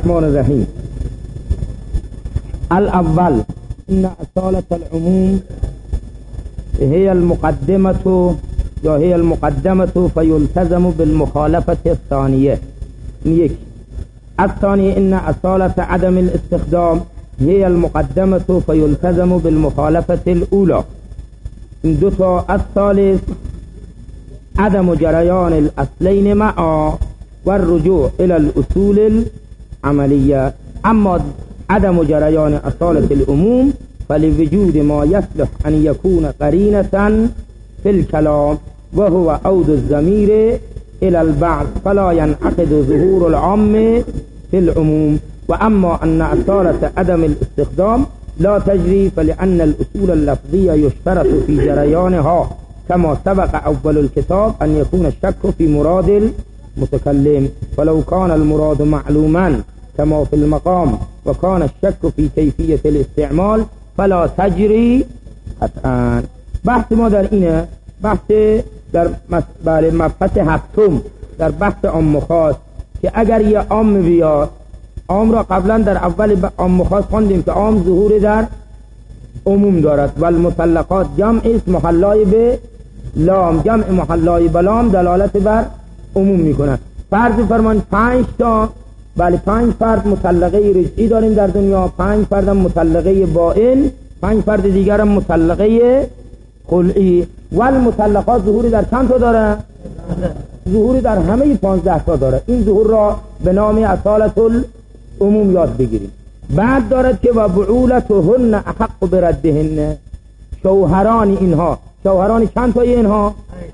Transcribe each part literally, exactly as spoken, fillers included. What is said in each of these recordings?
الرحمن الرحیم. الاول ان اصالة العموم هي المقدمة یا هي المقدمة فيلتزم بالمخالفة الثانية. یک. الثاني ان اصالة عدم الاستخدام هي المقدمة فيلتزم بالمخالفة الأولى. این دو تا. الثالث عدم جریان الاصلين معا والرجوع الى الاصول العملية. اما عدم جریان اصالة العموم فلوجود ما يصلح ان يكون قرينة في الكلام وهو عود الضمير الى البعض فلا ينعقد ظهور العام في العموم. واما ان اصالة عدم الاستخدام لا تجري فلأن الأصول اللفظية يشترط في جريانها كما سبق أول الكتاب أن يكون الشك في مراد المتكلم، فلو كان المراد معلوما كما في المقام وكان الشك في كيفية الاستعمال فلا تجري قطعا. بحث ما در اینه، بحث در مبحث هفتم در بحث عام خاص، که اگر یه عام بیاد، عام را قبلا در اول عام خاص خواندیم که عام ظهور در عموم دارد و المطلقات جمع است محلای به لام، جمع محلای به لام دلالت بر عموم میکنند. فرض فرمان پنج تا بله پنج فرد مطلقه رجعی داریم در دنیا، پنج فرد مطلقه بائن، پنج فرد دیگر هم مطلقه خلعی. و المطلقات ظهور در چند تا داره؟ ظهور در همه پانزده تا داره. این ظهور را به نام اصالة العموم یاد بگیریم. بعد دارد که و بعولتهن احق بردهن، شوهران اینها، شوهران چند تای اینها؟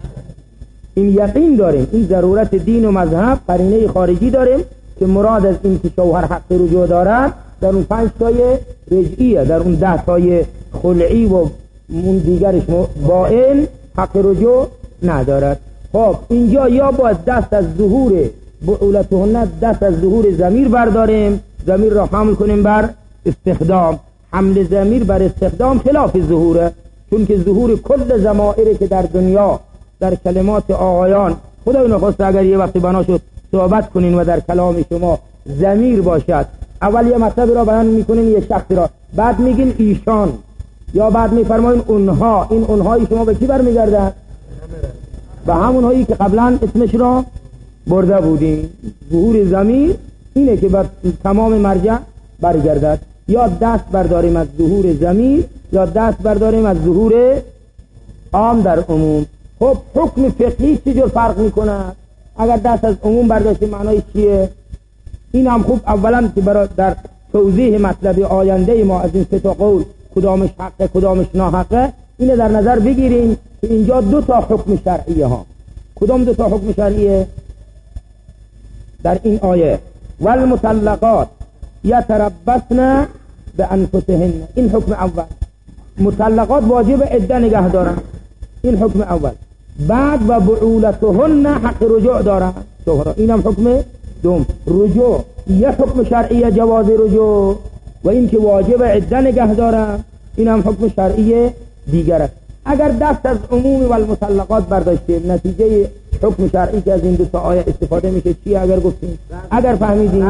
این یقین داریم، این ضرورت دین و مذهب قرینه خارجی داریم که مراد از این که شوهر حق رجوع دارد در اون پنج تای رجعیه، در اون ده تای خلعی و اون دیگرش بائن حق رجوع ندارد. خب اینجا یا باید دست از ظهور بعولتهن، دست از ظهور ضمیر برداریم، ضمیر را حمل کنیم بر استخدام. حمل ضمیر بر استخدام خلاف ظهوره، چون که ظهور کل ضمائری که در دنیا در کلمات آقایان، خدای نخواست اگر یه وقتی بنا شد صحبت کنین و در کلام شما ضمیر باشد، اول یه مطلب را بیان میکنین یه شخصی را، بعد میگین ایشان یا بعد میفرمایین اونها، این اونهایی شما به کی برمیگردن؟ به همونهایی که قبلا اسمش را برده بودیم. ظهور ضمیر اینه که بر تمام مرجع برگردد. یا دست برداریم از ظهور ضمیر یا دست برداریم از ظهور عام در عموم. خب حکم فقهی چجور فرق میکنه؟ اگر دست از عموم برداشتیم معنای چیه؟ این هم خوب اولا که برای در توضیح مطلب آینده ما از این سه تا قول کدامش حقه کدامش ناحقه اینه در نظر بگیریم که اینجا دو تا حکم شرعیه ها. کدام دو تا حکم شرعیه در این آیه؟ والمطلقات یتربصن بانفسهن، این حکم اول. مطلقات واجب عده نگه دارن، این حکم اول. بعد و بعولتهن حق رجوع دارن شوهرها، اینم حکم دوم. رجوع یه حکم شرعی جواز رجوع و این که واجب عده نگه دارن اینم حکم شرعی دیگره. اگر دست از عموم و المطلقات برداشتیم نتیجه حکم شرعی که از این دو تا آیه استفاده میشه چیه؟ اگر گفتیم اگر فهمیدیم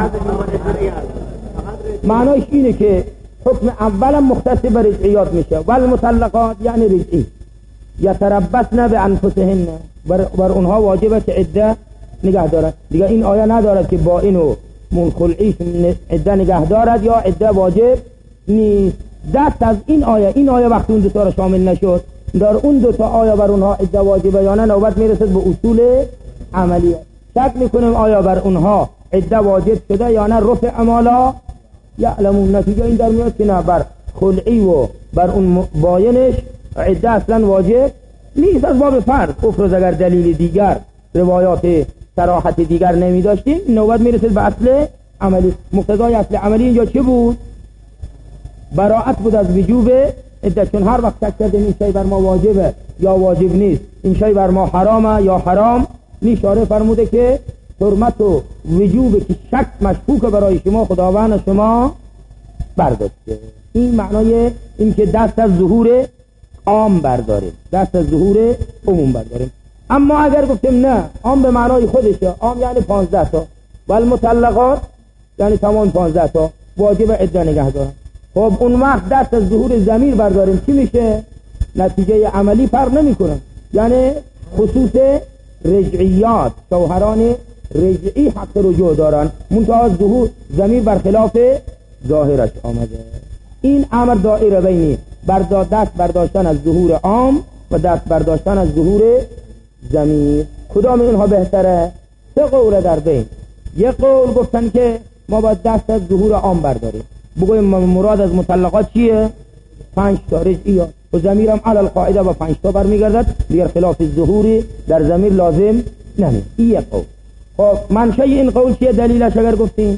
معنیش اینه که حکم اولم مختص به رجعیات میشه و المطلقات یعنی رجعی. یتربصن بانفسهن، بر, بر اونها واجبه که عده نگه دارد. دیگه این آیه ندارد که با اینو منخلعیش عده نگه دارد یا عده واجب نیست. دست از این آیه، این آیه وقتی اون دو تا را شامل نشد، در اون دو تا آیه بر اونها عده واجبه یا نه نوبت میرسد به اصول عملیه. شک میکنیم آیا بر اونها عده واجب شده یا نه، رفع امالا یعلمون. نتیجه این در میاد که نه، بر خلعی و بر اون باینش عده اصلا واجب نیست. از باب فرض افرض اگر دلیل دیگر روایات صراحت دیگر نمی داشتیم نوبت میرسد به اصل عملی. مقتضای اصل عملی اینجا چه بود؟ براءت بود از وجوب عده، چون هر وقت شک کردیم این شی بر ما واجبه یا واجب نیست، این شی بر ما حرامه یا حرام نیست، شارع فرموده که حرمت و وجوب که شک مشکوک برای شما خداوند شما برداشته. این معنای این که دست از ظهور عام برداریم، دست از ظهور عموم برداریم. اما اگر گفتیم نه، عام به معنای خودشه، عام یعنی پانزده تا و المطلقات یعنی تمام پانزده تا واجب عده نگه دارن. خب اون وقت دست از ظهور ضمیر برداریم چی میشه؟ نتیجه عملی فرق نمیکنه. یعنی خصوص رجعیات، شوهران رجعی حق رجوع دارن، منتها ظهور ضمیر برخلاف ظاهرش آمده. این امر دائره بینی برداشت دست برداشتن از ظهور عام و دست برداشتن از ظهور ضمیر. کدام اینها بهتره؟ سه قول در بین. یک قول گفتن که ما باید دست از ظهور عام برداریم، بگویم مراد از مطلقات چیه؟ پنج تا رجعیات و ضمیرم علی القاعده با پنج تا برمیگردد، دیگر خلاف ظهوری در ضمیر لازم نمی. این یک قول. خب منشأ این قول چیه؟ دلیلش اگر گفتیم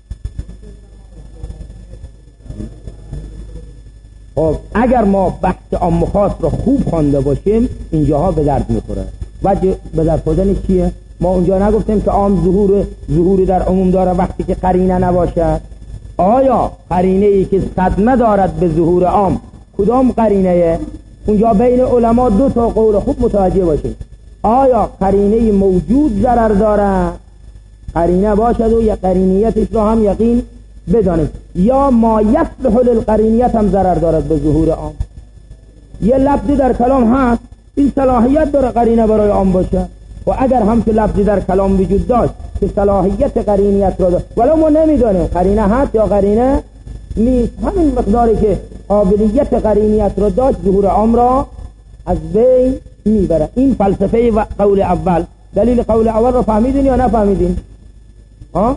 خب اگر ما بحث عام و خاص رو خوب خوانده باشیم اینجاها به درد میخوره. وجه به درد خوردن چیه؟ ما اونجا نگفتیم که عام ظهور ظهوری در عموم داره وقتی که قرینه نباشد. آیا قرینه ای که صدمه دارد به ظهور عام کدام قرینه؟ اونجا بین علما دو تا قول خوب متوجه باشید. آیا قرینه موجود ضرر داره؟ قرینه باشد و یا قرینیتش رو هم یقین بدانید، یا ما یصلح للقرینیت هم ضرر دارد به ظهور عام. یه لفظی در کلام هست این صلاحیت داره قرینه برای عام باشه، و اگر هم که لفظی در کلام وجود داشت که صلاحیت قرینیت را داشت ولو ما نمیدانیم قرینه هست یا قرینه نیست، همین مقداری که قابلیت قرینیت را داشت ظهور عام را از بین میبره. این فلسفه و قول اول. دلیل قول اول رو فهمیدین یا نفهمیدین؟ ها؟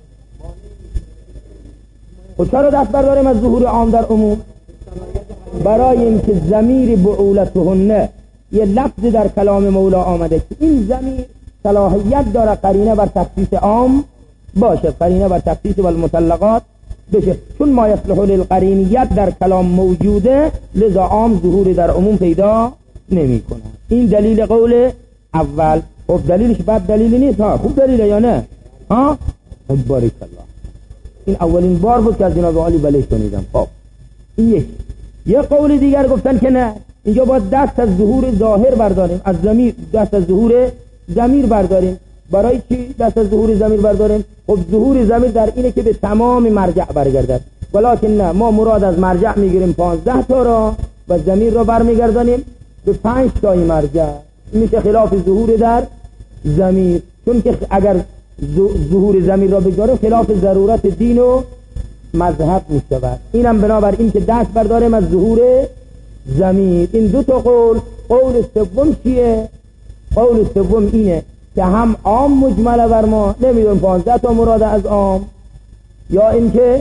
خود چرا دست برداریم از ظهور عام در عموم؟ برای اینکه ضمیر بعولتهن یه لفظ در کلام مولا آمده که این ضمیر صلاحیت داره قرینه بر تخصیص عام باشه، قرینه بر تخصیص والمطلقات بشه. چون ما یصلح للقرینیت در کلام موجوده لذا عام ظهور در عموم پیدا نمی کنه. این دلیل قول اول. خب دلیلش بد دلیلی نیست ها، خوب دلیله یا نه؟ ها؟ بارک الله. این اولین بار بود که از جناب عالی بله شنیدم. خب این یک. یه قول دیگر گفتن که نه، اینجا باید دست از ظهور ظاهر برداریم، از ضمیر دست از ظهور ضمیر برداریم. برای چی دست از ظهور ضمیر برداریم؟ خب ظهور ضمیر در اینه که به تمام مرجع برگردد، ولکن نه، ما مراد از مرجع میگیریم پانزده تا را و ضمیر را برمیگردانیم به پنج تای مرجع. میشه خلاف ظهور در ضمیر، چون که اگر ظهور ضمیر را بگذاریم خلاف ضرورت دین و مذهب میشود. اینم بنابر این که دست برداریم از ظهور ضمیر. این دو تا قول. قول سوم چیه؟ قول سوم اینه که هم عام مجمله بر ما، نمیدونم پانزده تا مراد از عام یا اینکه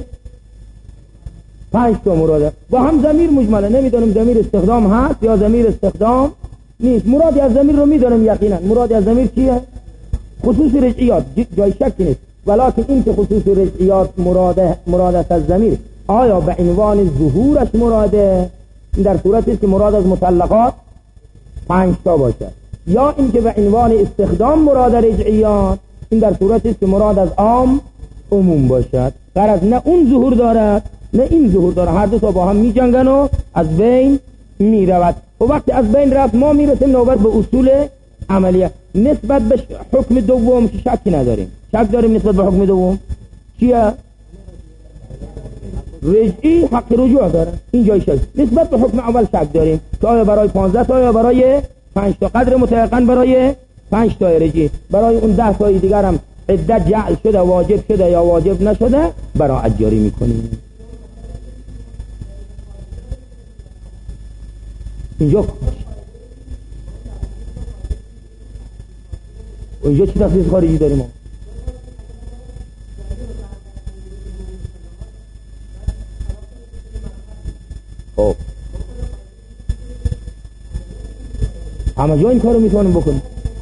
پنج تا مراده، با هم ضمیر مجمله، نمیدونم ضمیر استخدام هست یا ضمیر استخدام نیست. مرادی از ضمیر رو میدونم یقینا. مرادی از ضمیر چیه؟ خصوص رجعیات، جای شکی نیست، ولکن این که خصوص رجعیات مراده مراد از ضمیر آیا به عنوان ظهورش مراده؟ این در صورتی است که مراد از مطلقات پنج تا باشد، یا این که به عنوان استخدام مراد رجعیات، این در صورتی است که مراد از عام عموم باشد. غرض نه اون ظهور دارد نه این ظهور دارد، هر دو تا با هم می جنگن و از بین می رود. و وقتی از بین رفت ما می رسیم نوبت به اصول عملیه. نسبت به حکم دوم شکی نداریم. شک داریم نسبت به حکم دوم چیه؟ رجعی حق رجوع داره، این جای شک. نسبت به حکم اول شک داریم که آیا برای پانزده تا یا برای پنج تا، قدر متيقن برای پنج تا رجعی. برای اون ده تای دیگر هم عدت جعل شده، واجب شده یا واجب نشده، براءت جاری میکنیم. اینجا اینجا چی تخصیص خارجی داریم ما؟ خب همه جا این کارو میتونیم بکنیم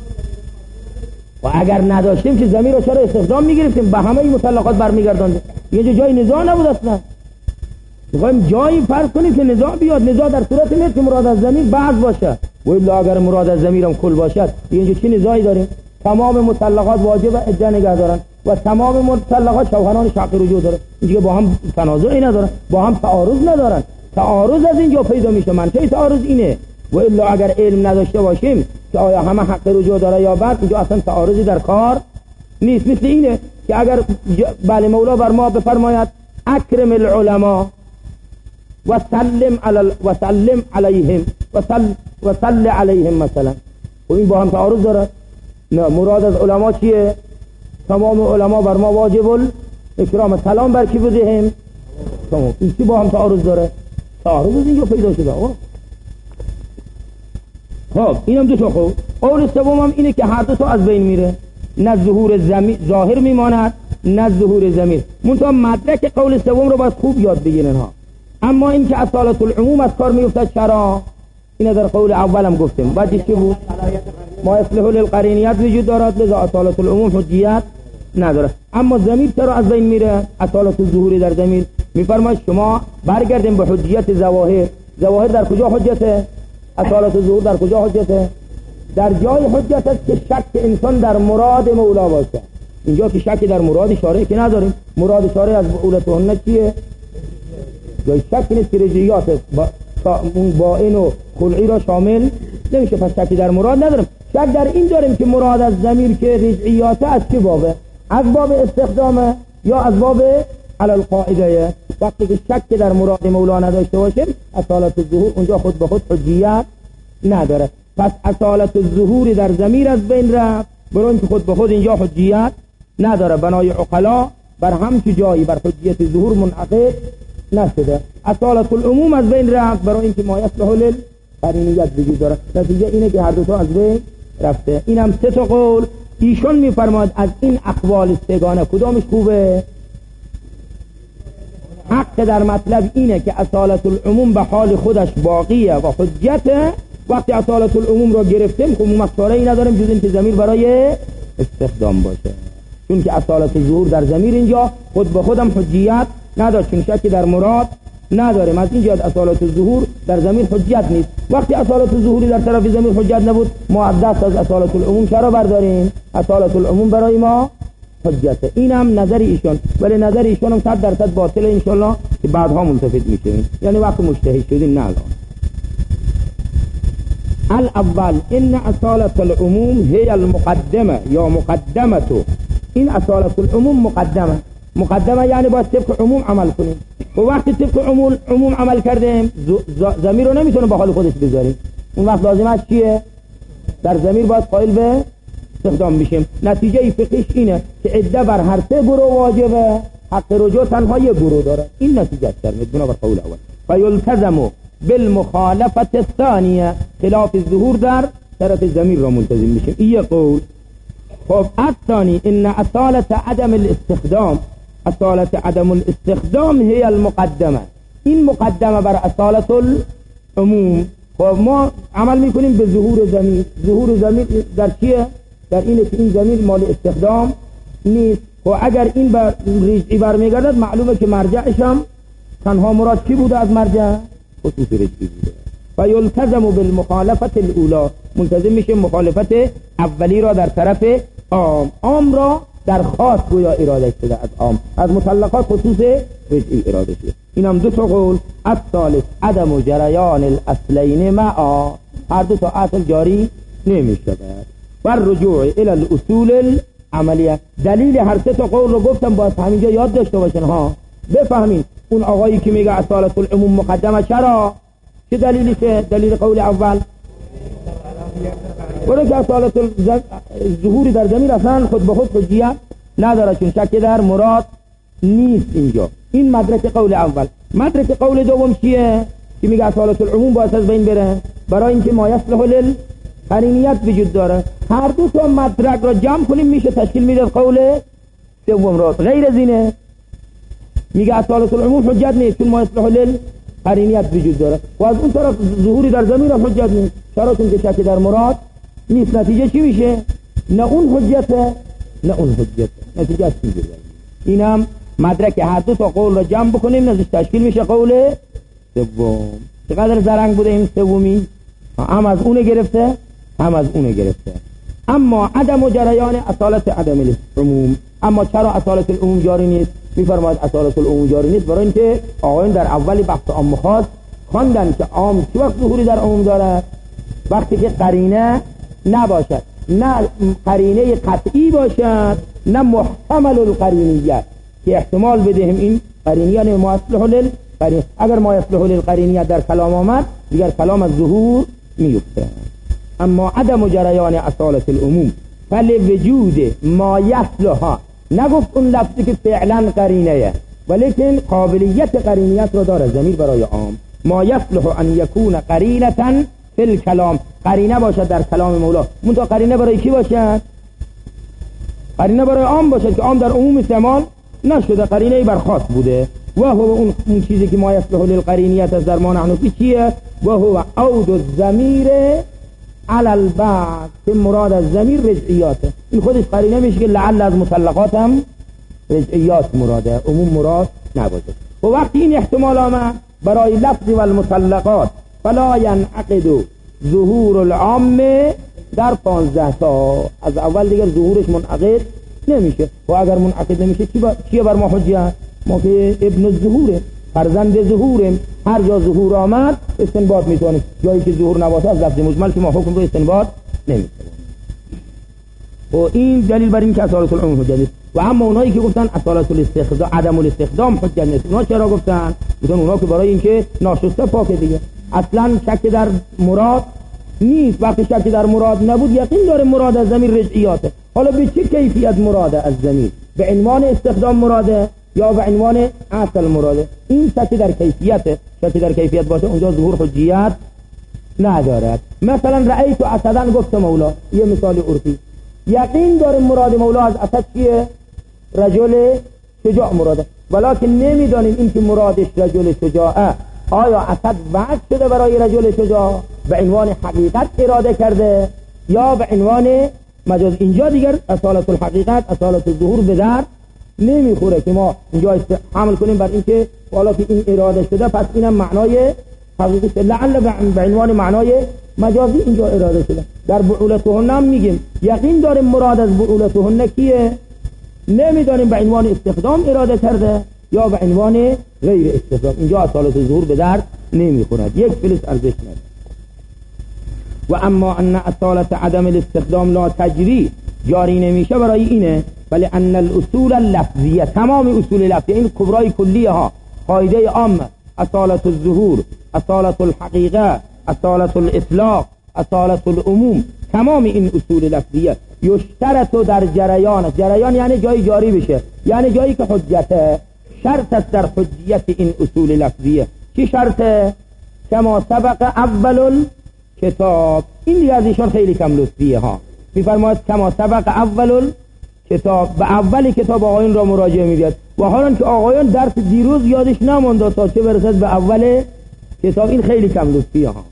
و اگر نداشتیم که ضمیر رو چرا استخدام میگرفتیم به همه این مطلقات برمیگرداندیم. یه جای نزاع نبود اصلا. میخوایم جایی فرض کنیم که نزاع بیاد. نزاع در صورت نیست که مراد از ضمیر بعض باشه، و الا اگر مراد از ضمیر هم کل باشد اینجا چی نزاعی داریم؟ تمام مطلقات واجب عده نگه دارن و تمام مطلقات شوهران حق رجوع دارن. اینجا با هم تنازعی ندارن، با هم تعارض ندارن. تعارض از اینجا پیدا میشه. منطقه تعارض اینه. و الا اگر علم نداشته باشیم که آیا همه حق رجوع داره یا بعد، اینجا اصلا تعارضی در کار نیست. مثل اینه که اگر بله مولا بر ما بفرماید اکرم العلماء و سلم علی و سلم علیهم و سل و صل علیهم مثلا، و این با هم تعارض داره؟ نه، مراد از علما چیه؟ تمام علما بر ما واجب الاکرام، سلام بر کی بدهیم؟ تمام. این چی با هم تعارض داره؟ تعارض از اینجا پیدا شده. خب اینم دو تا قول. قول سوم هم اینه که هر دو تا از بین میره، نه ظهور زمیر ظاهر میماند نه ظهور ضمیر. منتها مدرک قول سوم رو باید خوب یاد بگیرن ها. اما این که اصالت العموم از کار میفته چرا؟ اینا در قول اولم گفتیم. بعد چی بود؟ ما اصله للقرینیت وجود دارد، لذا اصالت العموم حجیت نداره. اما ضمیر چرا از بین میره؟ اصالت الظهور در ضمیر. میفرماید شما برگردیم به حجیت ظواهر. ظواهر در کجا حجته؟ اصالت الظهور در کجا حجته؟ در جای حجت است که شک انسان در مراد مولا باشه. اینجا که شک در مراد شارع که نداریم. مراد شارع از بعولتهن چیه؟ جای شک نیست که رجعیات است، با اون باین و خلعی را شامل نمیشه، پس شکی در مراد نداریم. شک در این داریم که مراد از ضمیر که رجعیات از چه بابه؟ از باب استخدامه یا از باب علی القاعده؟ وقتی که شک در مراد مولا نداشته باشیم اصالت الظهور اونجا خود به خود حجیت نداره. پس اصالت الظهور در ضمیر از بین رفت، برای اینکه خود به خود اینجا حجیت نداره. بنای عقلا بر همچه جایی بر حجیت ظهور منعقد نشده. اصالت العموم از بین رفت، برای اینکه ما یصلح للقرینیت وجود داره. نتیجه اینه که هر دو تا از بین رفته. اینم سه تا قول. ایشون میفرماد از این اقوال سگانه کدامش خوبه؟ حق در مطلب اینه که اصالت العموم به حال خودش باقیه و حجته. وقتی اصالت العموم رو گرفتیم خب مخصاره ای نداریم جز این که ضمیر برای استخدام باشه، چون که اصالت ظهور در ضمیر اینجا خود به خودم حجیت نداره، چون شکی در مراد نداریم. از اینجا اصالت ظهور در ضمیر حجت نیست. وقتی اصالت ظهوری در طرف ضمیر حجت نبود ما دست از اصالت العموم چرا برداریم؟ اصالت العموم برای ما حجته. اینم نظر ایشون، ولی نظر ایشون هم صد درصد باطله ان شاء الله که بعدها منتفید میشیم، یعنی وقت مجتهد شدیم نه الان. الاول ان اصالت العموم هي المقدمه یا مقدمته. این اصالت العموم مقدمه. مقدمه یعنی باید طبق عموم عمل کنیم. و وقتی طبق عموم عموم عمل کردیم ضمیر رو نمیتونه به حال خودش بذاریم. اون وقت لازم است چیه؟ در ضمیر باید قائل به استخدام بشیم. نتیجه فقهش اینه که عده بر هر سه گروه واجبه، حق رجوع تنها یک گروه داره. این نتیجه است در بنابر قول اول. فیلتزم بالمخالفه الثانیه، خلاف الظهور در طرف ضمیر را ملتزم بشیم. این قول. خب الثانی ان اصالت عدم الاستخدام، اصالت عدم الاستخدام هي المقدمه. این مقدمه بر اصالت العموم. خب ما عمل میکنیم به ظهور ضمیر. ظهور ضمیر در چیه؟ در اینه که این ضمیر مال استخدام نیست. و اگر این بر رجعی برمیگردد معلومه که مرجعش هم تنها مراد کی بوده از مرجع؟ خصوص رجعی بوده. و یلتزم بالمخالفت الاولا، منتظم میشه مخالفت اولی را در طرف عام. عام را در خاص گویا اراده شده، از عام از مطلقات خصوص رجعی اراده شده. این هم دو تا قول. الثالث عدم جریان الاصلین معا، هر دو تا اصل جاری نمیشه. و رجوع الى الاصول العملیه. دلیل هر سه تا قول رو گفتم، باید همینجا یاد داشته باشین ها، بفهمین. اون آقایی که میگه اصالت العموم مقدمه چرا؟ چه دلیلیشه؟ دلیل قول اول برای که اصالت ظهوری در ضمیر اصلا خود به خود حجیت نداره، چون شک در مراد نیست اینجا. این مدرک قول اول. مدرک قول دوم چیه؟ که میگه اصالت العموم باید از بین بره، برای اینکه ما یصلح للقرینیت وجود داره. هر دو تا مدرک را جمع کنیم میشه تشکیل میده قول دوم را. غیر از اینه میگه اصالت العموم حجت نیست، چون ما یصلح للقرینیت وجود داره. و از اون طرف ظهوری در ضمیر حجت نیست، چرا؟ چون که شک در مراد نیست. نتیجه چی میشه؟ نه اون حجته نه اون حجته. نتیجه چی میشه؟ اینم مدرک هر دو تا قول را جمع بکنیم نزدیک تشکیل میشه قول سوم. چقدر زرنگ بوده این سومی، هم از اون گرفته هم از اون گرفته. اما عدم جریان اصالت عدم العموم. اما چرا اصالت العموم جاری نیست؟ میفرماید اصالت العموم جاری نیست برای اینکه آقایان در اولی بحث عام خاص خواندن که عام چه وقت ظهوری در عموم دارد؟ وقتی که قرینه نباشد، نه قرینه قطعی باشد نه محتمل القرینیت که احتمال بدهیم این قرینیه نه ما اصله للقرین. اگر ما اصله للقرینیت در کلام آمد دیگر کلام از ظهور میفته. اما عدم جریان اصالة العموم فلوجود ما یصلها، نگفت اون لفظی که فعلا قرینه ولیکن قابلیت قرینیت رو داره ضمیر برای عام. ما یصلح ان یکون قرینه فی الکلام، قرینه باشد در کلام مولا. منتها قرینه برای کی باشد؟ قرینه برای عام باشد که عام در عموم استعمال نشده، قرینه بر خاص بوده. و هو اون, اون چیزی که ما یصلح للقرینیت از در ما نحن فی چیه؟ و هو عود الضمیر علی البعض، که مراد از ضمیر رجعیاته. این خودش قرینه میشه که لعل از مطلقات هم رجعیات مراده، عموم مراد نباشه. و وقتی این احتمال آمد برای لفظ و المطلقات فلا ینعقد ظهور العام در پانزده تا، از اول دیگر ظهورش منعقد نمیشه. و اگر منعقد نمیشه چیه بر ما حجیه؟ ما که ابن الظهوره، فرزند ظهوریم، هر جا ظهور آمد استنباط میتونیم. جایی که ظهور نباشه از لفظ مجمل که ما حکم رو استنباط نمیتونیم. و این دلیل بر این که اصالت العموم حجت نیست. و اما اونایی که گفتن اصالت الاستخدام عدم الاستخدام حجت نیست، اونا چرا گفتن؟ گفتن اونا که برای اینکه ناشسته پاکه دیگه، اصلا شک در مراد نیست. وقتی شک در مراد نبود یقین داره مراد از ضمیر رجعیاته. حالا به چه کیفیت مراده از ضمیر؟ به عنوان استخدام مراده یا به عنوان اصل مراده؟ این شک در کیفیت، شک در کیفیت باشه اونجا ظهور حجیت ندارد. مثلا رأیت اسدن گفت مولا، یه مثال عرفی، یقین داره مراد مولا از اسد چیه؟ رجل شجاع مراده، ولکن نمیدانیم این که مرادش رجل شجاعه آیا اسد وعد شده برای رجل شجاع به عنوان حقیقت اراده کرده یا به عنوان مجاز. اینجا دیگر اصالت الحقیقت اصالت الظهور به در نمیخوره که ما اینجا حمل کنیم بر این که حالا که این اراده شده پس اینم معنای حقیقی، لعل به عنوان معنای مجازی اینجا اراده شده. در بعولتهن هم میگیم یقین داریم مراد از بعولتهن کیه، نمیدانیم به عنوان استخدام اراده کرده یا به عنوان غیر استخدام. اینجا اصالت ظهور به درد نمیخورد، یک فلس ارزش نداره. و اما ان اصالت عدم الاستخدام لا تجری، جاری نمیشه برای اینه ولی ان الاصول اللفظیه، تمام اصول لفظیه، این کبرای کلیه ها، قاعده عام، اصالت الظهور، اصالت الحقیقه، اصالت الاطلاق، اصالت العموم، تمام این اصول لفظیه یشترط در جریان، جریان یعنی جایی جاری بشه، یعنی جایی که حجته، شرط است در حجیت این اصول لفظیه. چی شرطه؟ کما سبق اول کتاب. این دیگه از ایشان خیلی کم لطفیه ها، میفرماید کما سبق اول کتاب، به اول کتاب آقایون را مراجعه میگرد و حالا که آقایون درس دیروز یادش نمونده تا چه برسد به اول کتاب. این خیلی کم لطفیه ها.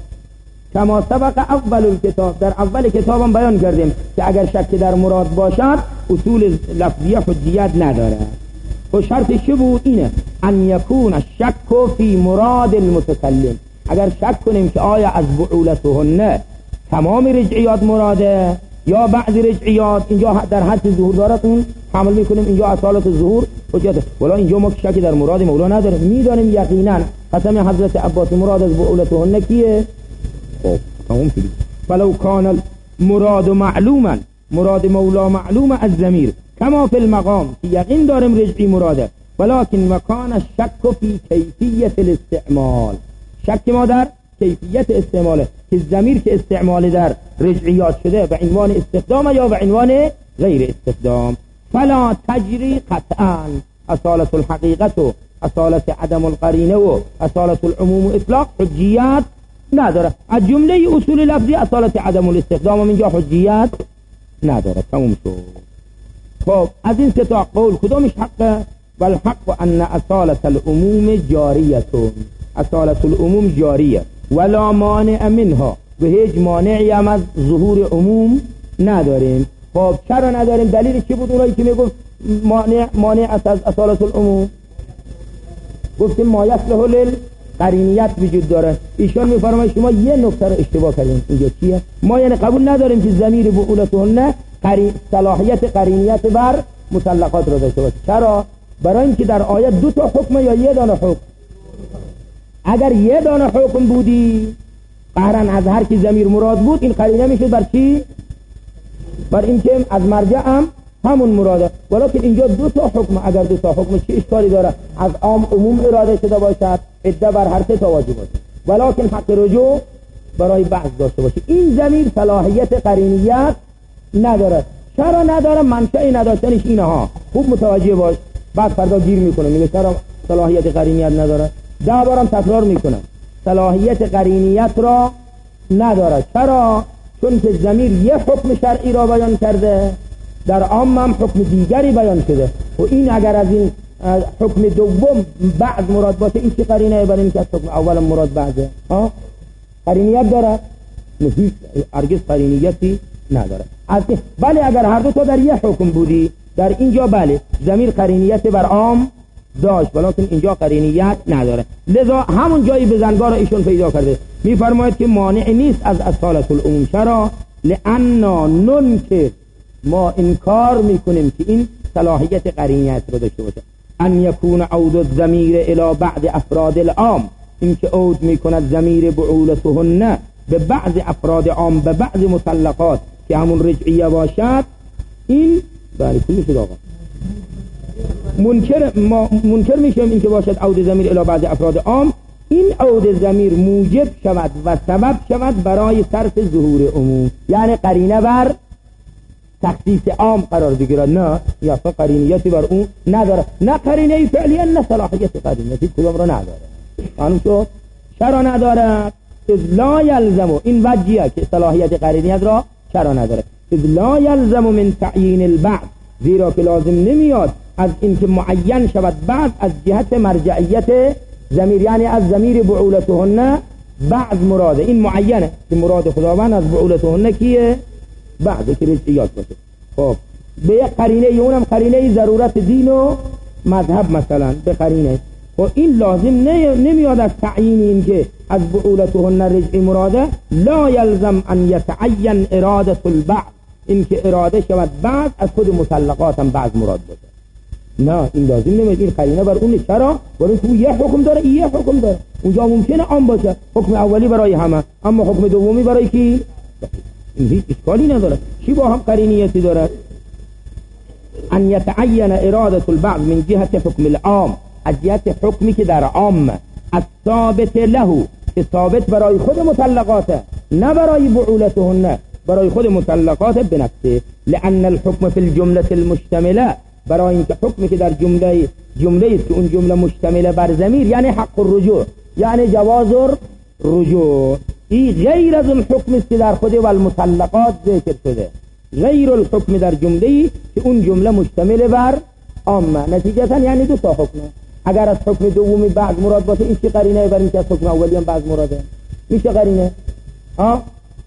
کما سبق اول کتاب، در اول کتاب هم بیان کردیم که اگر شک در مراد باشد اصول لفظیه حجیت نداره. و شرطش چه بود؟ اینه ان یکون الشک فی مراد المتکلم. اگر شک کنیم که آیا از بعولتهن تمام رجعیات مراده یا بعض رجعیات، اینجا در حد ظهور دارد اون حمل میکنیم اینجا اصالت ظهور حجته. ولی اینجا ما شکی در مراد مولا نداریم، میدانیم یقینا قسم حضرت عباس مراد از بعولتهن کیه. خب تمام شد. فلو کان المراد معلوما، مراد مولا معلوم از ضمیر کما فی المقام، یقین داریم رجعی مراده، ولکن مکان الشک فی کیفیت الاستعمال، شک ما در کیفیت استعماله که ضمیر که استعمال در رجعیات شده به عنوان استخدام یا به عنوان غیر استخدام. فلا تجری قطعا اصالت الحقیقت و اصالت عدم القرینه و اصالت العموم و اطلاق حجیت نداره. از جمله اصول لفظی اصالت عدم الاستخدام و منجا حجیت نداره. تموم شد. خب از این سه تا قول کدامش حقه؟ والحق ان اصالت العموم جاریتون، اصالت العموم جاریه ولا مانع منها، و هیچ مانعی هم از ظهور عموم نداریم. خب چرا نداریم؟ دلیل چی بود؟ اونایی که میگفت مانع مانع از اصالت العموم گفتیم ما یصلح للقرینیت وجود داره. ایشان میفرماید شما یه نکته رو اشتباه کردین. اینجا چیه؟ ما یعنی قبول نداریم که ضمیر بعولتهن قرین صلاحیت قرینیت بر مطلقات را داشته باشه. چرا؟ برای اینکه در آیت دو تا حکم یا یه دانه حکم. اگر یه دانه حکم بودی قهرن از هر کی ضمیر مراد بود این قرینه میشه بر چی؟ بر اینکه از مرجع هم همون مراده. ولیکن اینجا دو تا حکم، اگر دو تا حکم چه اشکالی داره؟ از عام عموم اراده شده باشد، عده بر هر سه تا واجب باشه، ولیکن حق رجوع برای بعض داشته باشه. این ضمیر صلاحیت قرینیت نداره. چرا نداره؟ منشأ نداشتنش اینه ها. خوب متوجه باش، بعد فردا گیر میکنه میگه چرا صلاحیت قرینیت نداره. ده بارم تکرار میکنم، صلاحیت قرینیت را نداره. چرا؟ چون که ضمیر یه حکم شرعی را بیان کرده، در عام هم حکم دیگری بیان شده و این اگر از این حکم دوم بعد مراد باشه، این چه قرینه برای اینکه از حکم اول مراد بعده؟ ها قرینیت داره؟ نه، هرگز قرینیتی نداره. از بله اگر هر دو تا در یه حکم بودی، در اینجا بله ضمیر قرینیت بر عام داشت، ولیکن اینجا قرینیت نداره. لذا همون جایی به زنگار ایشون پیدا کرده. میفرماید که مانع نیست از اصالت العموم. چرا؟ لأننا ننکر، ما انکار میکنیم که این صلاحیت قرینیت رو داشته باشه. ان یکون عود الضمیر الى بعض افراد العام، این که عود میکند ضمیر بعولتهن به بعض افراد عام، به بعض مطلقات که همون رجعیه باشد، این بله کلی شد آقا منکر ما منکر میشیم این که باشد عود ضمیر الی بعض افراد عام. این عود ضمیر موجب شود و سبب شود برای صرف ظهور عموم، یعنی قرینه بر تخصیص عام قرار بگیرد. نه یا قرینیتی بر اون نداره، نه قرینه فعلی نه صلاحیت قرینیتی کدام را نداره. معلوم شد؟ چرا نداره؟ اذ لا یلزم، این وجهیه که صلاحیت قرینیت را چرا نداره. اذ لا یلزم من تعیین البعض، زیرا که لازم نمیاد از اینکه معین شود بعض از جهت مرجعیت ضمیر، یعنی از ضمیر بعولتهن بعض مراده. این معینه که مراد خداوند از بعولتهن کیه؟ بعض که رجعیات باشه. خب به یک قرینه، اونم قرینه ضرورت دین و مذهب مثلا به قرینه. خب این لازم نمیاد از تعیین این که از بعولتهن رجعی مراده. لا یلزم ان یتعین اراده البعض، این که اراده شود بعض از خود مطلقات هم بعض مراد باشه. نه این لازم نمیاد، این قرینه بر اون. چرا؟ برای تو یه حکم داره، یه حکم داره. اونجا ممکنه عام باشه، حکم اولی برای همه، اما حکم دومی برای کی؟ این هیچ اشکالی نداره. چی با هم قرینیتی داره؟ ان یتعین اراده البعض من جهت حکم العام، از جهت حکمی که در عام الثابت له، که ثابت برای خود مطلقاته، نه برای بعولتهن، برای خود مطلقات بنفسه. لأن الحكم في الجملة المشتمله، برای اینکه حکمی که در جمله جمله است که اون جمله مشتمله بر ضمیر، یعنی حق الرجوع، یعنی جواز الرجوع، این غیر از اون حکم است که در خود و المطلقات ذکر شده، غیر الحکم در جمله که اون جمله مشتمل بر عامه. نتیجتا یعنی دو تا حکمه. اگر از حکم دومی بعض مراد باشه، این چه قرینه بر اینکه از حکم اولی هم بعض مراده؟ میشه قرینه؟ ها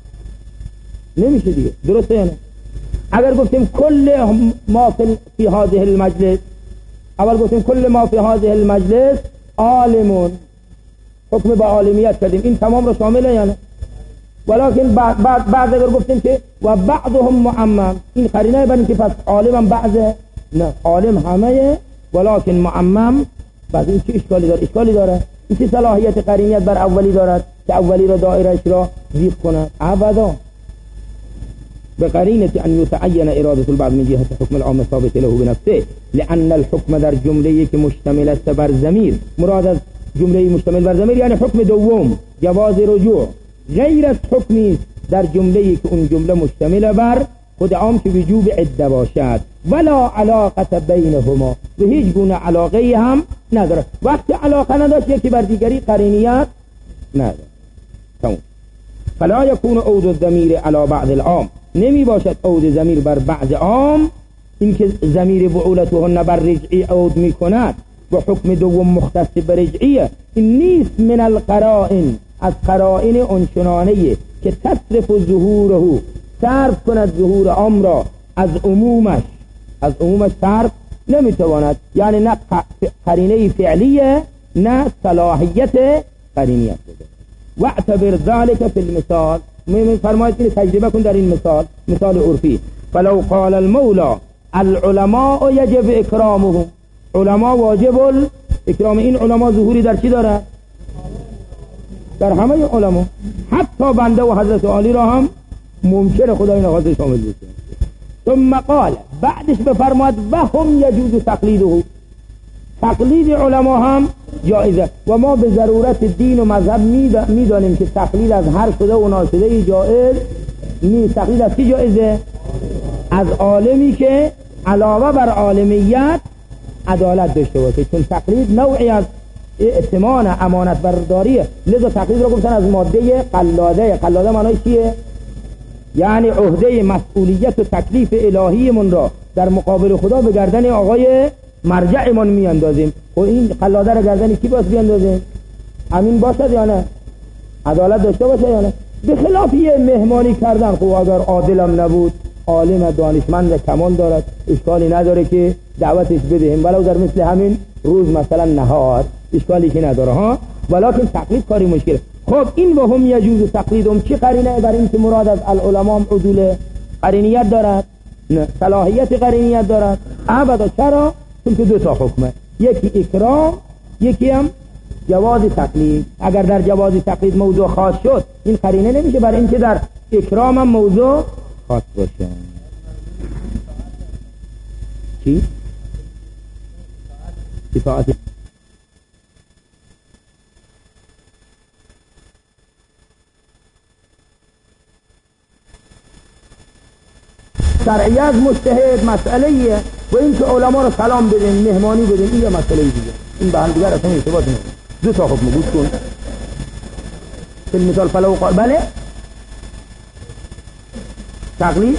نمیشه دیگه، درسته یا نه؟ اگر گفتیم کل ما فی هذه المجلس، اول گفتیم کل ما فی هذه المجلس عالمون، حکم با عالمیت کردیم، این تمام رو شامله یا نه؟ ولیکن بعد بعد بعد اگر گفتیم که و بعضهم معمم، این قرینه بر اینکه پس عالم بعضه؟ نه، عالم همه ولیکن معمم بعض. این چه اشکالی داره؟ اشکالی داره؟ این چه صلاحیت قرینیت بر اولی دارد که اولی را دایرهش را ضیق کند؟ ابدا. بقرینه ان یتعین اراده البعض من جهت حکم العام ثابت له بنفسه، لان الحكم در جمله که مشتمل است بر ضمیر، مراد از جمله مشتمل بر ضمیر یعنی حکم دوم جواز رجوع، غیر از حکمی در جمله که اون جمله مشتمل بر خود عام که وجوب عده باشد، ولا علاقه بینهما، و هیچ گونه علاقه هم نداره. وقتی علاقه نداشت یکی بر دیگری قرینیت نداره. تمام. فلا يكون عود الضمیر علی بعض العام، نمی باشد عود ضمیر بر بعض عام، این که ضمیر بعولتهن بر رجعی عود می کند و حکم دوم مختص به رجعیه، این نیست من القرائن، از قرائن آنچنانه که تصرف ظهوره، صرف کند ظهور عام را از عمومش، از عمومش صرف نمیتواند، یعنی نه قرینه فعلیه نه صلاحیت قرینیت بده. واعتبر ذلك في المثال، می فرماید این تجربه کن در این مثال، مثال عرفی. فلو قال المولى العلماء يجب اکرامهم، علما واجب اکرام. این علما ظهوری در چی داره؟ در همه علما، حتی بنده و حضرت عالی را هم ممکنه خدای نخواسته شامل بشه. ثم قال بعدش بفرماد و هم یجوز تقلیده، تقلید علما هم جایزه و ما به ضرورت دین و مذهب میدانیم که تقلید از هر شده و ناشده جایز نیست. تقلید از کی جایزه؟ از عالمی که علاوه بر عالمیت عدالت داشته باشه، چون تقلید نوعی از ائتمان امانت برداریه. لذا تقلید رو گفتن از ماده قلاده. قلاده معنای چیه؟ یعنی عهده مسئولیت و تکلیف الهی من را در مقابل خدا به گردن آقای مرجع من میاندازیم. و این قلاده را گردن کی باید بیاندازیم؟ امین باشد یا نه؟ عدالت داشته باشه یا نه؟ به خلاف یه مهمانی کردن، خب اگر عادلم نبود، عالم دانشمند کمال دارد، اشکالی نداره که دعوتش بدهیم ولو در مثل همین روز مثلا نهار، اشکالی که نداره ها. ولکن تقلید کاری مشکل. خب این و هم یجوز تقلیدهم چی قرینه بر این که مراد از العلماء عدول قرینیت دارد؟ نه. صلاحیت قرینیت دارد؟ ابدا. چرا؟ چون که دو تا حکمه، یکی اکرام، یکی هم جواز تقلید. اگر در جواز تقلید موضوع خاص شد این قرینه نمیشه برای اینکه در اکرام هم موضوع خاص باشه. چی؟ اطاعت شرعیت مجتهد مسئلهیه و این که علما رو سلام بدین، مهمانی بدین، این یه مسئله دیگه. این به هم دیگر اصلا ارتباط نداره. دو تا حکم گوش کن. فی المثال فلو قال بله تقلید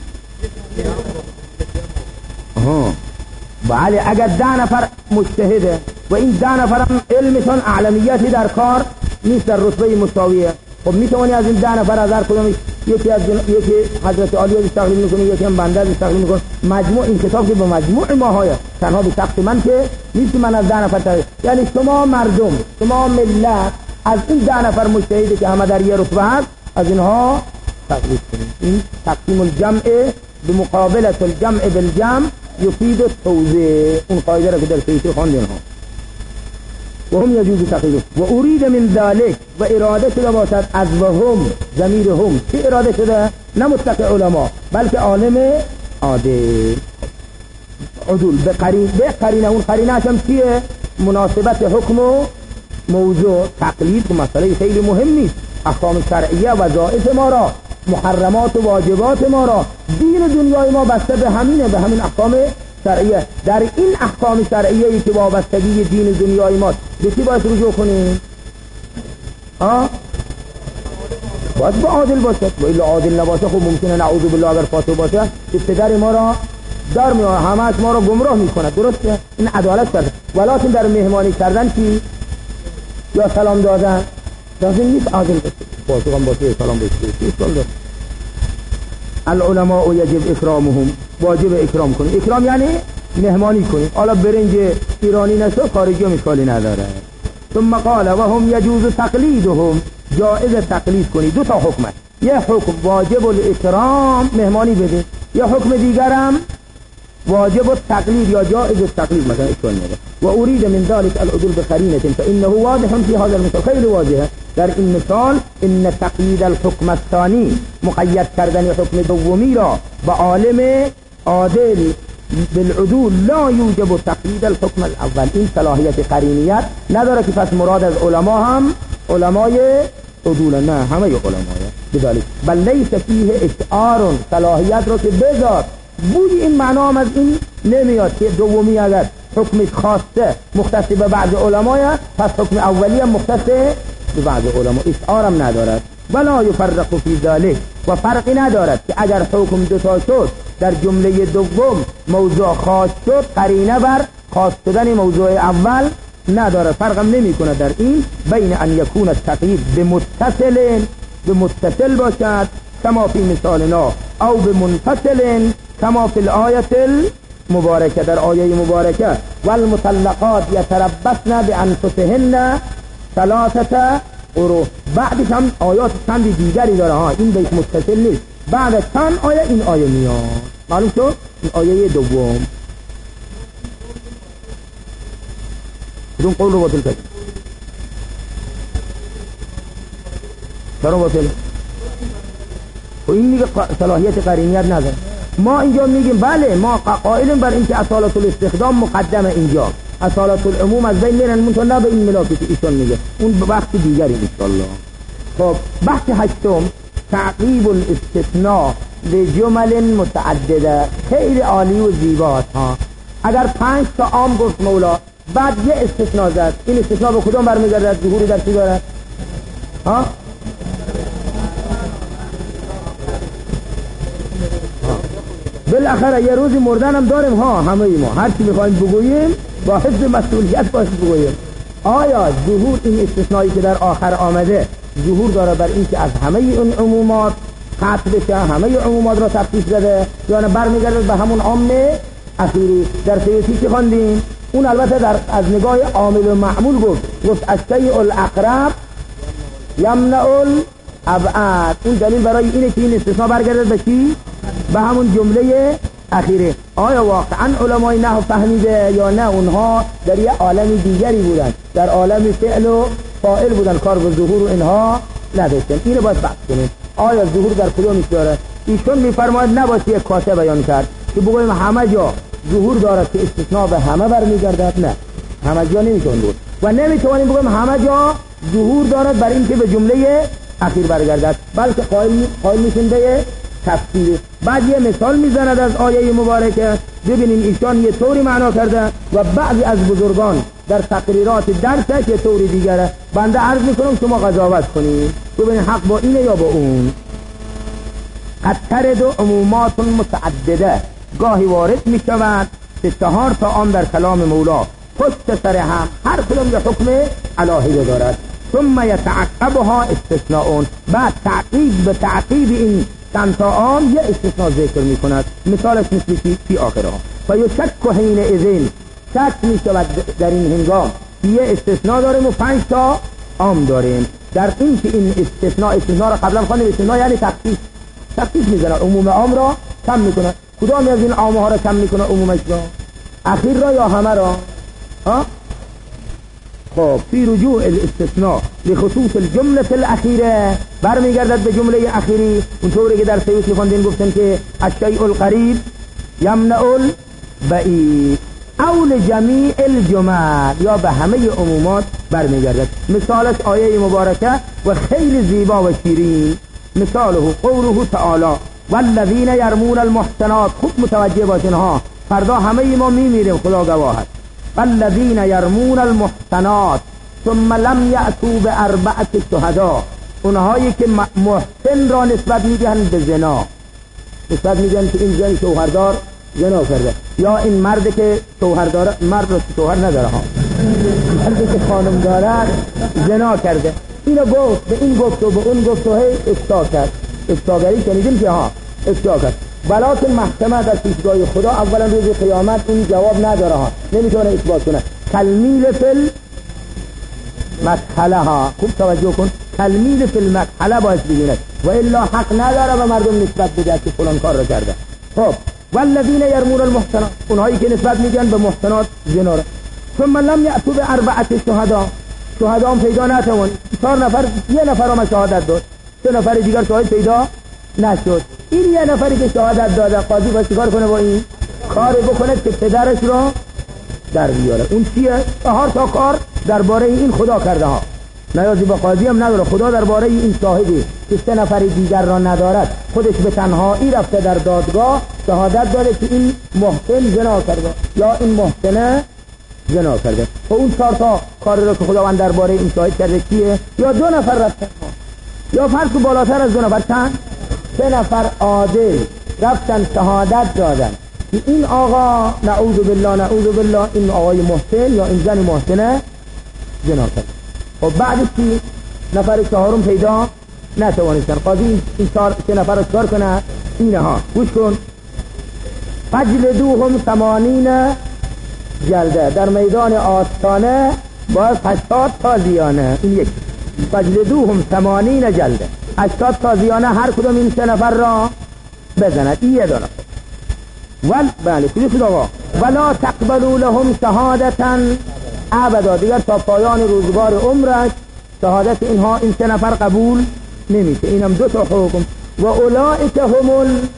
آها بله اگر ده نفر مجتهده و این ده نفر هم علمشان اعلمیتی در کار نیست، در رتبه مساویه، خب میتونی از این ده نفر از هر کدومش یکی از جن... یکی حضرت عالی از تقلید میکنه، یکی هم بنده از تقلید میکنه. مجموع این کتاب که به مجموع ماهای تنها به شخص من که نیست، من از ده نفر تقلید، یعنی شما مردم، شما ملت از این ده نفر مجتهدی که همه در یه رتبه هست از اینها تقلید کنید. این تقسیم الجمع به مقابلت الجمع بالجمع یفید التوزیع، اون قاعده را که در سیسی خواندین ها. و هم یجوز تقلید و ارید من ذلك و اراده شده باشد از و هم ضمیر هم چه اراده شده؟ نه متقی علما بلکه عالم عادل عدول به قرین به قرینه. اون قرینه هم چیه؟ مناسبت حکم و موضوع. تقلید که مسئله خیلی مهم نیست، احکام شرعیه وظایف ما را، محرمات و واجبات ما را، دین دنیای ما بسته به همینه، به همین احکام شرعیه. در این احکام شرعیه‌ای که وابستگی دین دنیای ما به کی باید رجوع کنیم؟ ها؟ باید با عادل باشد، و الا عادل نباشه خب ممکنه نعوذ بالله اگر فاسق باشه که پدر ما را در میاره، همه ما را گمراه میکنه. درسته؟ این عدالت کرده. ولکن در مهمانی کردن کی یا سلام دادن لازم نیست عادل باشه، فاسق هم باشه سلام بشه. العلماء یجب اکرامهم، واجب اکرام کنی. اکرام یعنی مهمانی کنی. حالا برنج ایرانی نشه خارجی هم اشکالی نداره. ثم قال و هم یجوز تقلیدهم، جائز تقلید کنی. دو تا حکمه، یه حکم واجب الاکرام مهمانی بده، یه حکم دیگرم واجب التقلید یا جائز التقلید مثلا اشکال نداره. و اريد من ذلك العدول بقرینه فانه واضح في هذا المثال، خیلی واضحه در این مثال. ان تقیید الحکم الثانی، مقید کردن حکم دومی را با عالم عادل بالعدول لا یوجب تقیید الحکم الاول. این صلاحیت قرینیت نداره که پس مراد از علما هم علمای عدول، نه همه علمای بذالک. بل لیس فیه اشعار، صلاحیت رو که بذار بودی این معنا هم از این نمیاد که دومی اگر حکمش خاصه مختص به بعض علمای پس حکم اولی هم مختص به بعض علما، اشعارم ندارد. ولا یفرق فی ذلک، و فرقی ندارد که اگر حکم دوتا شد در جمله دوم موضوع خاص شد قرینه بر خاص شدن موضوع اول نداره، فرقم نمی کنه در این بین ان یکون التقیید به متصل به متصل باشد کما فی مثالنا او به منفصل کما فی الآیت المبارکه، در آیه مبارکه والمطلقات یتربصن بانفسهن ثلاثه قروء. بعدش هم آیات چند دیگری داره ها، این بیت متصل نیست، بعد چند آیه این آیه میاد. معلوم شد؟ این آیه دوم بدون قول رو باطل کرد. چرا باطل؟ و این دیگه صلاحیت قرینیت نداره. ما اینجا میگیم بله ما قائلیم بر اینکه اصالت الاستخدام مقدمه اینجا، اصالت العموم از بین میرن، منتها نه به این ملاکی که ایشون میگه، اون به وقت دیگری انشالله. خب بحث هشتم تعقیب الاستثناء لجمل متعدده، خیلی عالی و زیباست ها. اگر پنج تا عام گفت مولا بعد یه استثناء زد، این استثناء به کدوم برمیگردد؟ ظهوری در چی دارد؟ ها؟ بالاخره یه روزی مردن هم داریم ها، همه ما هر چی میخوایم بگوییم با حفظ مسئولیت باش بگوییم. آیا ظهور این استثنایی که در آخر آمده ظهور داره بر این که از همه اون عمومات قطع بشه، همه عمومات را تخصیص زده، یا نه برمیگرده به همون عام اخیری؟ در سیوطی که خواندیم اون البته در از نگاه عامل و معمول گفت گفت الشیء الاقرب یمنع الابعد. اون دلیل برای اینه که این استثناء برگرده به چی؟ به همون جمله اخیره. آیا واقعا علمای نحو فهمیده یا نه اونها در یه عالم دیگری بودن، در عالم فعل و فاعل بودن، کار به ظهور و اینها نداشتن؟ اینو باید بحث کنیم. آیا ظهور در کدومش داره؟ ایشون میفرماید نباید یک کاسه بیان کرد که بگویم همه جا ظهور داره که استثناء به همه برمیگردد. نه، همه جا نمیتون بود و نمیتونیم بگویم همه جا ظهور دارد بر این که به جمله اخیر برگردد، بلکه قائل قائل میشیم به تفسیر. بعد یه مثال میزند از آیه مبارکه، ببینیم ایشان یه طوری معنا کرده و بعضی از بزرگان در تقریرات درسش یه طوری دیگره. بنده عرض میکنم شما قضاوت کنید ببینید حق با اینه یا با اون. قد ترد عمومات متعدده، گاهی وارد میشود که چهار تا عام در کلام مولا پشت سر هم هر کدوم یه حکم الهی دارد. ثم یتعقبها استثناء، بعد تعقیب به تعقیب این چند تا عام یه استثناء ذکر میکند. مثالش مثل چی؟ فی آخرها فیشک حین اذن، شک میشود در این هنگام یه استثناء داریم و پنج تا عام داریم. در این که این استثناء استثناء را قبلا خواندیم، استثناء یعنی تخصیص، تخصیص میزنه، عموم عام را کم میکنه. کدام از این عام ها را کم میکنه؟ عمومش را، اخیر را یا همه را؟ ها؟ خب فی رجوع الاستثناء لخصوص الجمله الاخیره، برمیگردد به جمله اخیری. اونطوری که در سیوطی خواندیم گفتن که الشیء القریب یمنع البعید او لجمیع الجمل، یا به همه عمومات برمیگردد. مثالش آیه مبارکه و خیلی زیبا و شیرین، مثاله قوله تعالی والذین یرمون المحسنات. خوب متوجه باشین ها، فردا همه ما میمیریم، خدا گواه است. والذین یرمون المحسنات ثم لم یأتوا باربعة شهداء، اونهایی که محسن را نسبت میدن به زنا، نسبت میدن که این زن شوهردار زنا کرده، یا این مرد که شوهردار، مرد را شوهر نداره ها، مرد که خانم داره زنا کرده. اینو گفت به این گفت و به اون گفت و هی افشا کرد. افشاگری شنیدیم که ها افشا کرد، ولکن محکمه در پیشگاه خدا اولا روز قیامت این جواب نداره ها، نمیتونه اثبات کنه. کلمیل فل مدخله ها، خوب توجه کن، کلمیل فل مدخله باید بگیند و الا حق نداره به مردم نسبت بده که فلان کار رو کرده. خب والذین یرمون المحسنات، اونهایی که نسبت میدن به محسنات زنا را. ثم لم یأتوا باربعة شهداء، شهدا هم پیدا نتوان، چهار نفر یه نفر هم شهادت داد، سه نفر دیگر شاهد پیدا نشد. این یه نفری که شهادت داده قاضی باید چیکار کنه؟ با این کار بکنه که پدرش را در بیاره. اون چیه؟ چهار تا کار درباره این خدا کرده ها، نیازی با قاضی هم نداره. خدا درباره این شاهدی که سه نفر دیگر را ندارد خودش به تنهایی رفته در دادگاه شهادت داده که این محسن زنا کرده یا این محسنه زنا کرده. و اون چهار تا کار را که خداوند درباره این شاهد کرده کیه؟ یا دو نفر رفتن، یا فرض کن بالاتر از دو نفر، چند؟ سه نفر عادل رفتن شهادت دادن که این آقا نعوذ بالله نعوذ بالله این آقای محسن یا این زن محسنه زنا کرد. و بعدش که نفر چهارم پیدا نتوانستن، قاضی این چهار سه نفر رو چکار کنه؟ اینه ها گوش کن، فجلدوهم ثمانین جلده، در میدان آستانه باید هشتاد تا زیانه. این یک فجلدوهم ثمانین جلده، هشتاد تا زیانه هر کدوم این سه نفر را بزند. این یه دانه ول بله کجا شد آقا؟ ولا تقبلوا لهم شهادتا ابدا، دیگر تا پایان روزگار عمرش شهادت اینها این سه نفر قبول نمیشه. اینم دو تا حکم. و اولئک هم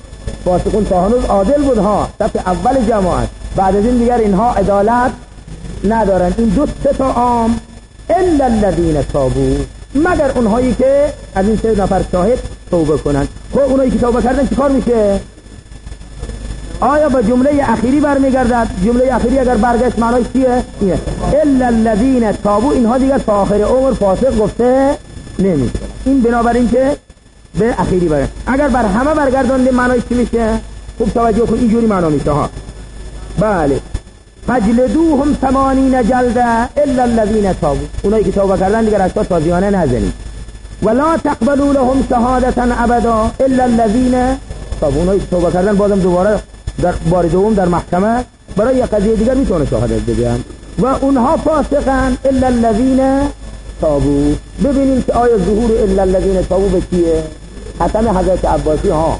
فاسقون تا هنوز عادل بود ها، صف اول جماعت، بعد از این دیگر اینها عدالت ندارن. این دو سه تا عام، الا الذین تابوا، مگر اونهایی که از این سه نفر شاهد توبه کنن. خب اونایی که توبه کردن چیکار میشه؟ آیا به جمله اخیری برمیگردد؟ جمله اخیری اگر برگشت معنای چیه؟ اینه الا الذین تابوا، اینها دیگر تا آخر عمر فاسق گفته نمیشه. این بنابراین که به اخیری برگرد. اگر بر همه برگردانده معنای چی میشه؟ خوب توجه کن، اینجوری معنا میشه ها. بله، فجلدوهم ثمانین جلده الا الذین تابوا، اونایی که توبه کردن دیگر هشتاد تازیانه نزنید. ولا تقبلوا لهم شهادة ابدا الا الذین تابوا، اونایی که توبه کردن بازم دوباره در بار دوم در محکمه برای یک قضیه دیگر میتونه شهادت بدن. و اونها فاسقن الا الذین تابوا. ببینیم که آیا ظهور الا الذین تابوا به چیه؟ ختم حضرت عباسی ها.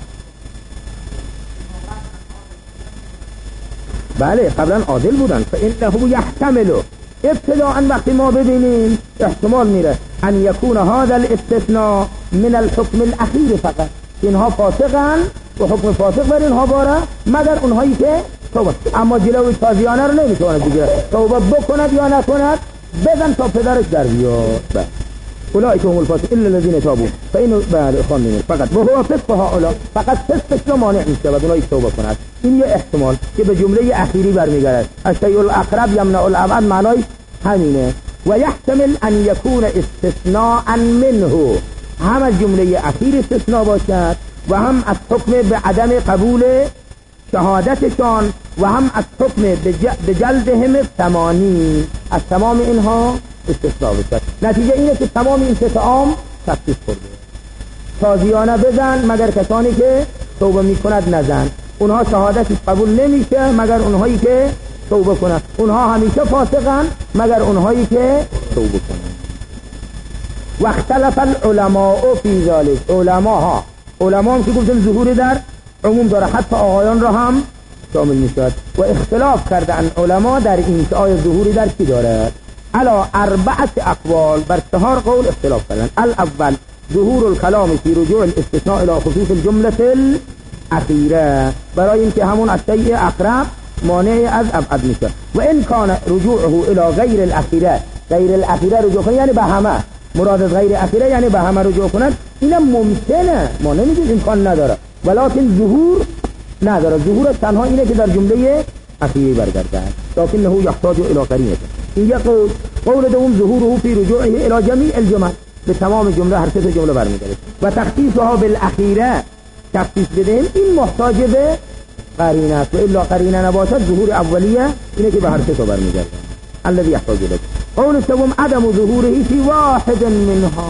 بله قبلا عادل بودن. فانه یحتمل، ابتداء وقتی ما ببینیم احتمال میره ان یکون هذا الاستثناء من الحكم الاخیر فقط، اینها فاسقن و حکم فاسق بر اینها باره مگر اونهایی که توبه، اما جلوی تازیانه رو نمیتونه بگیره، توبه بکند یا نکند بزن تا پدرش در بیاد. اولئک هم الفاسقون الا الذین تابوا فإن بله خواندیم فقط و هو فسق هؤلاء، فقط فسقش رو مانع میشه و اونایی که توبه کنند. این یه احتمال که به جمله اخیری برمیگرده. الشیء الاقرب یمنع الابعد، معنای همینه. و یحتمل ان یکون استثناء منه، هم از جمله اخیر استثناء باشد و هم از حکم به عدم قبول شهادتشان و هم از حکم به جلدهم ثمانین، از تمام اینها استثناء بشد. نتیجه اینه که تمام این سه عام تخصیص خورده. تازیانه بزن مگر کسانی که توبه میکند نزن، اونها شهادتش قبول نمیشه مگر اونهایی که توبه کنند، اونها همیشه فاسقن مگر اونهایی که توبه کنند. و اختلف العلماء فی ذلک، علما ها علما هم که گفتن ظهور در عموم داره، حتی آقایان را هم شامل میشد. و اختلاف کردن علما در این که آیا ظهوری در کی داره. علا اربعه اقوال، بر چهار قول اختلاف کردن. الاول ظهور الكلام فی رجوع الاستثناء الى خصوص الجمله الاخیره، برای اینکه همون الشیء اقرب مانع از ابعد میشه. و ان کان رجوعه الى غیر الاخیره، غیر الاخیره رجوع کنه یعنی به همه، مراد از غیر اخیره یعنی به همه رجوع کنند، اینم ممکنه، ما نمیگیم امکان نداره، ولکن ظهور نداره. ظهور تنها اینه که در جمله اخیری برگرده، لکنه یحتاج الى قرینه. این یک قول. قول دوم ظهوره فی رجوعه الى جمیع الجمل، به تمام جمله هر سه جمله برمیگرده. و تخصیصها بالاخیره، تخصیص بدهیم این محتاج به قرینه است، و الا قرینه نباشد ظهور اولیه اینه که به هر سه تا برمیگرده. الذي يحتاج اليه. قول سوم عدم ظهوره فی واحد منها،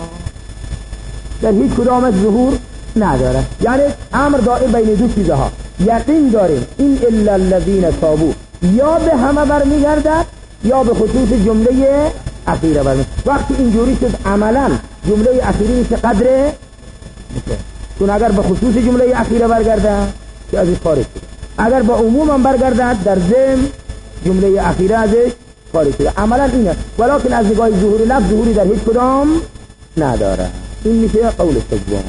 در هیچ کدام از ظهور نداره، یعنی امر دائم بین دو چیزها. یقین داریم این الا الذین تابوا یا به همه برمیگردد یا به خصوص جمله اخیره برمیگردد. وقتی اینجوری شد عملا جمله اخیری میشه قدر میشه، چون اگر به خصوص جمله اخیره برگردد که از این خارج شد، اگر به عموم هم برگردد در ضمن جمله اخیره ازش خارج شده. عملا اینه، ولکن از نگاه ظهور لفظ ظهوری در هیچ کدام نداره. این میشه قول سوم.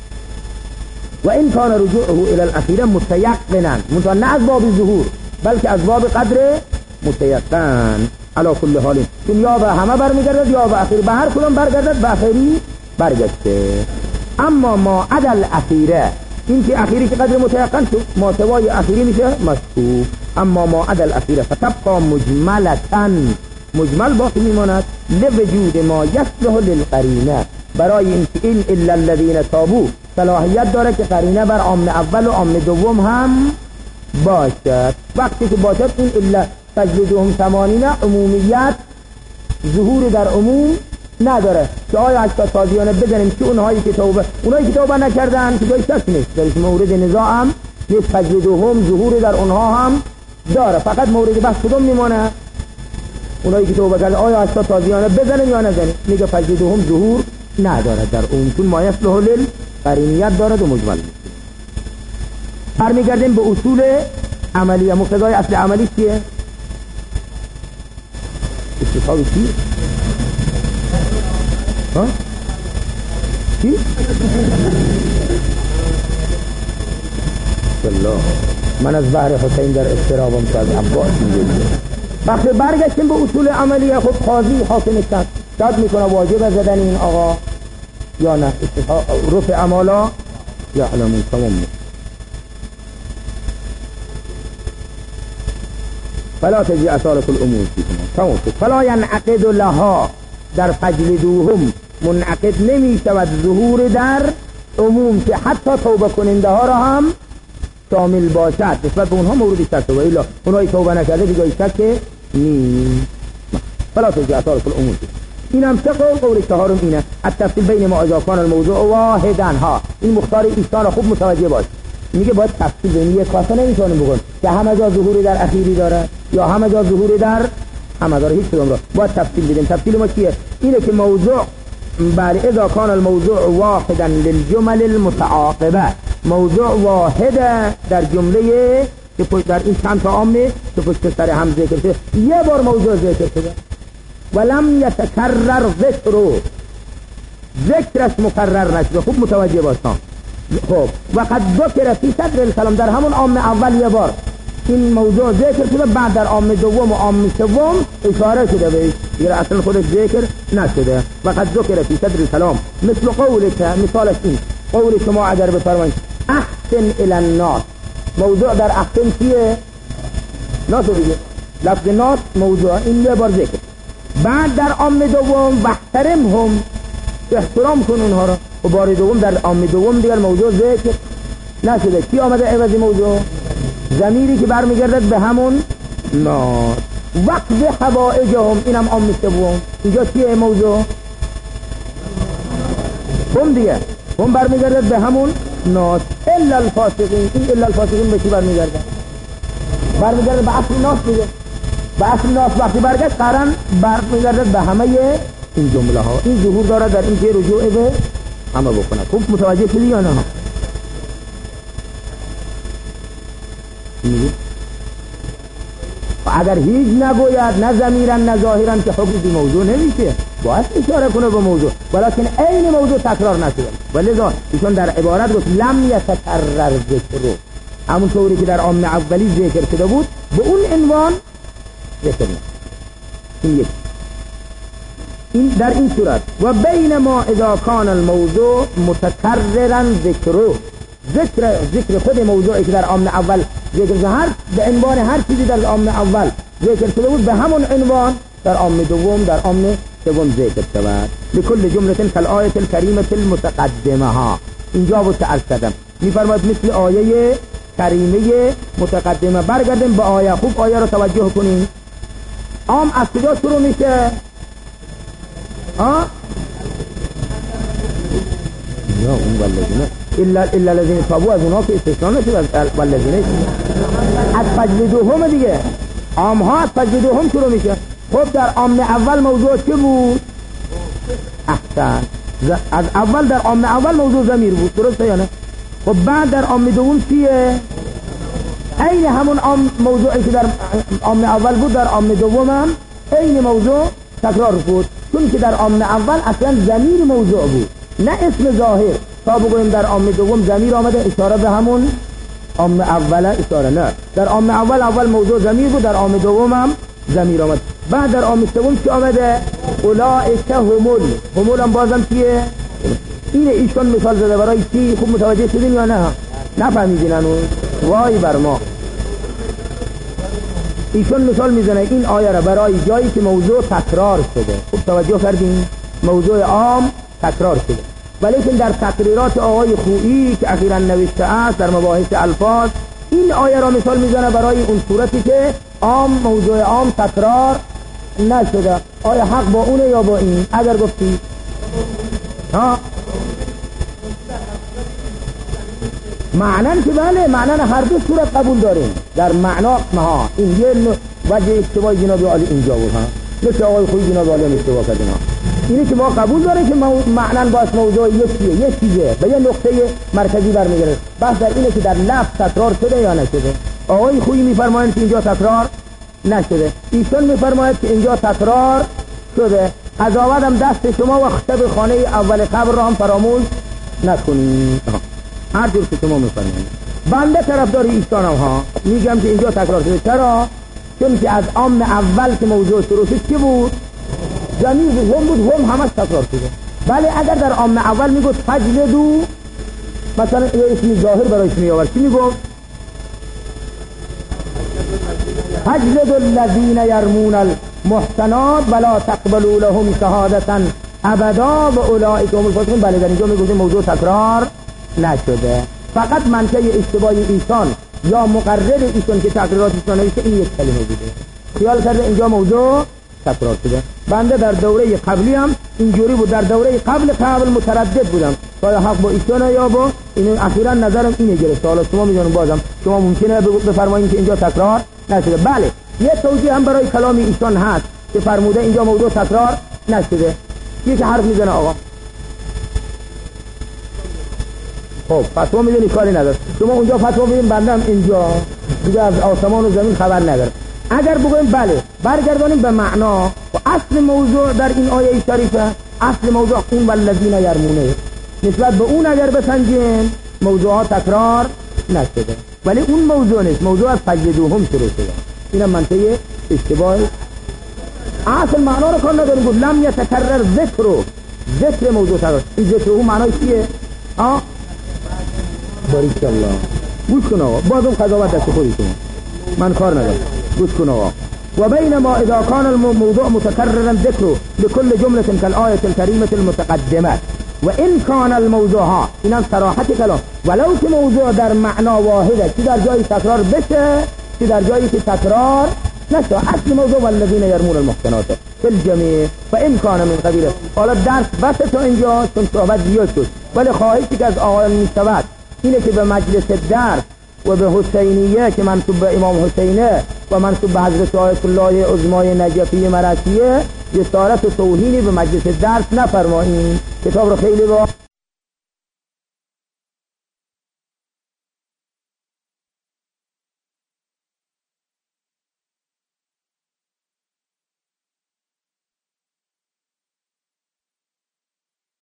و این کان رجوعه الى الاخیره متیقنا، منتها نه از باب ظهور بلکه از باب قدر متیقن. علی کل حال چون یا به همه برمیگردد یا به اخیر، به هر کدام برگردد به اخیری برگشته. اما ما عدل اخیره، این که اخیری که قدر متیقن شد، ما سوای اخیری میشه مشکوک. اما ما عدل اخیره فتبقى مجملتن، مجمل باقی میماند لوجود ما یصلح للقرینه، برای اینکه این الا الذین تابوا صلاحیت داره که قرینه بر عام اول و عام دوم هم باشد. وقتی که باشد این الا تجلدهم ثمانین عمومیت ظهور در عموم نداره، که آیا هشتاد تازیانه بزنیم که اونهایی که توبه اونهایی که توبه نکردن که جای شک نیست، در مورد نزاع هم یک تجلدهم ظهور در اونها هم داره، فقط مورد بحث کدوم میمونه؟ اونایی که توبه کردن آیا هشتاد تازیانه بزنیم یا نزنیم؟ میگه تجلدهم ظهور نداره در اون، چون ما یصلح للقرینیت دارد و مجمل. برمیگردیم به اصول عملیه. مقتضای اصل عملی چیه؟ استثناء چیه؟ ها؟ چی؟ ماشاءالله. من از بحر حسین در اضطرابم که از عباس میگه. وقتی برگشتیم به اصول عملی، خود قاضی حاکم شد شاد میکنه واجب زدن این آقا یا نه، رفع عمالا یا علمون تمام میشه. فلا تجی اصالت الامور فیکم تمام شد. فلا ینعقد لها در فجلدوهم منعقد نمی شود ظهور در عموم که حتی توبه کننده ها را هم شامل باشد. نسبت به اونها مورد شک و الا اونایی توبه نکرده دیگه شک نیست. فلا تجی اصالت الامور فیکم. این هم سه قول. قول چهارم اینه التفصیل بین ما اذا کان الموضوع واحدا. ها این مختار ایشان خوب متوجه باش. میگه باید تفصیل بین یک کاسه نمیتونیم بگن که همه جا ظهوری در اخیری داره یا همه جا ظهوری در همه داره، هیچ کدوم را باید تفصیل بدیم. تفصیل ما چیه؟ اینه که موضوع بر اذا کان الموضوع واحدا للجمل المتعاقبه، موضوع واحد در جمله که در این چند تا عامه که پشت سر هم ذکر شده، یه بار موضوع ذکر شده ولم یتکرر ذکر، ذکرش مکرر نشده. خوب متوجه باشم. خب وقد ذکر فی صدر الکلام، در همون عام اول یه بار این موضوع ذکر شده، بعد در عام دوم و عام سوم اشاره شده بهش، دیگه اصلا خودش ذکر نشده. وقد ذکر فی صدر الکلام مثل قولک، مثالش این قول شما اگر بفرمایید احسن الی الناس، موضوع در احسن چیه؟ ناس دیگه، لفظ ناس موضوع این یه بار ذکر. بعد در عام دوم بحترمهم، احترام کن اونها را، و بار دوم در عام دوم دیگر موضوع ذکر نشده. چی آمده عوضی موضوع؟ ضمیری که برمیگردد به همون ناس. وقت حوائجهم، اینم عام سوم. اینجا چیه موضوع؟ هم دیگه هم برمیگردد به همون ناس. الا الفاسقین، این الا الفاسقین به چی برمیگردد؟ برمیگردد به اصل ناس دیگه. به اصل ناس وقتی برگشت قرن برمیگردد به همه این جمله ها. این ظهور داره در این که رجوع به همه بکنه. خوب متوجه شدی یا نه؟ اگر هیچ نگوید نه ضمیرن نه ظاهرن که حکم موضوع نمیشه، باید اشاره کنه به موضوع، ولیکن عین موضوع تکرار نشده. ولذا ایشون در عبارت گفت لم یتکرر ذکر، همون طوری که در عام اولی ذکر شده بود به اون عنوان ذکر نشد. این یک این در این صورت. و بین ما اذا کان الموضوع متکررا ذکره، ذکر ذکر خود موضوعی که در عام اول ذکر شده، هر به عنوان هر چیزی در عام اول ذکر شده بود به همون عنوان در عام دوم در عام سوم ذکر شود. لكل جمله كالآیه الکریمه المتقدمه ها. اینجا بود که عرض کردم میفرماید مثل آیه کریمه متقدمه. برگردیم به آیه. خوب آیه رو توجه کنین. عام از کجا شروع میشه؟ ها یا اون والذین الا الا الذين تابوا، از اونها که استثناء نشد. والذین از فجلدوهم دیگه، عام ها از فجلدوهم شروع میشه. خب در عام اول موضوع چه بود؟ احسن. از اول در عام اول موضوع ضمیر بود، درسته یا نه؟ خب بعد در عام دوم چیه؟ عین همون عام موضوعی که در عام اول بود در عام دوم هم عین موضوع تکرار بود، چون که در عام اول اصلا ضمیر موضوع بود نه اسم ظاهر. تا بگویم در عام دوم ضمیر آمده اشاره به همون عام اول اشاره نه. در عام اول اول موضوع ضمیر بود، در عام دوم هم ضمیر آمد. بعد در عام سوم چی آمده؟ اولئک همول. همول هم بازم چیه؟ اینه. ایشون مثال زده برای چی؟ خوب متوجه شدین یا نه؟ نفهمیدین هنوز؟ وای بر ما. ایشون مثال میزنه این آیه را برای جایی که موضوع تکرار شده. خوب توجه کردین؟ موضوع عام تکرار شده، ولیکن در تقریرات آقای خویی که اخیراً نوشته است در مباحث الفاظ این آیه را مثال میزنه برای اون صورتی که عام موضوع عام تکرار نشده. آیا حق با اونه یا با این؟ اگر گفتی ها معنی که بله، معنی هر دو صورت قبول داریم. در معنا ها این یه وجه اشتباه جناب عالی اینجا بود ها، مثل آقای خویی جناب عالی اشتباه کردن ها. اینی که ما قبول داریم که معنی باش موضوع یکیه، یک چیزه به یه نقطه مرکزی برمیگرده. بس در اینه که در لفظ تکرار شده یا نشده. آقای خویی میفرمایند که اینجا تکرار نشده، ایشون میفرماید که اینجا تکرار شده. قضاوت هم دست شما و خطب خانه اول قبر را هم فراموش نکنید، هر جور که شما میفرمایید. بنده طرفدار ایشانم ها، میگم که اینجا تکرار شده. چرا؟ چون که از عام اول که موضوع شروع شد چی بود؟ زمین بود، هم بود، هم همش تکرار شده. ولی اگر در عام اول میگفت فجلدو، مثلا یه اسمی ظاهر برایش میآورد، چی میگفت؟ فجلدوا الذین یرمون المحصنات ولا تقبلوا لهم شهادة ابدا و اولئک هم الفاسقون. بله در اینجا میگویم موضوع تکرار نشده، فقط منطقه اشتباه ایشان یا مقرر ایشان که تقریرات ایشان نوشته این یک کلمه بوده، خیال کرده اینجا موضوع تکرار شده. بنده در دوره قبلی هم اینجوری بود، در دوره قبل قبل متردد بودم تا حق با ایشان یا با این، اخیرا نظرم اینه گرفته. حالا شما میدونید بازم شما ممکنه بفرمایید که اینجا تکرار نشده. بله یه توجیه هم برای کلام ایشان هست که فرموده اینجا موضوع تکرار نشده. یکی حرف میزنه آقا، خب فتوا میدونی کاری نداره، شما اونجا فتوا میدین، بنده هم اینجا دیگه از آسمان و زمین خبر نداره. اگر بگویم بله برگردانیم به معنا و اصل موضوع در این آیه شریفه، اصل موضوع اون والذین یرمونه، نسبت به اون اگر بسنجیم موضوعات تکرار نشده، ولی اون موضوع نیست، موضوع از فجلدوهم شروع شده. اینم منطقه اشتباه. اصل معنا رو کار نداریم، گفت لم یتکرر ذکر، ذکر موضوع تکرار. این ذکر اون معنای چیه؟ آه باریک الله، گوش کن آقا، بازم قضاوت دست خودتون، من کار ندارم، گوش کن آقا. و بینما اذا كان الموضوع متكررا ذكره لكل جملة كالآية الكريمة المتقدمة و ان كان الموضوع ها، اینم صراحت کلام، ولو که موضوع در معنا واحده، چی در جایی تکرار بشه چی در جایی که تکرار نشه، اصل موضوع والذین یرمون المحصنات فی الجمیع و ان کان من قبیل. حالا درس بس تا اینجا چون صحبت زیاد شد، ولی خواهشی که از آقایان میشود اینه که به مجلس درس و به حسینیه که منصوب به امام حسینه و منصوب به حضرت آیت الله عظمای نجفی مراسیه جسارت و توهینی به مجلس درس نفرمایید. کتاب رو خیلی با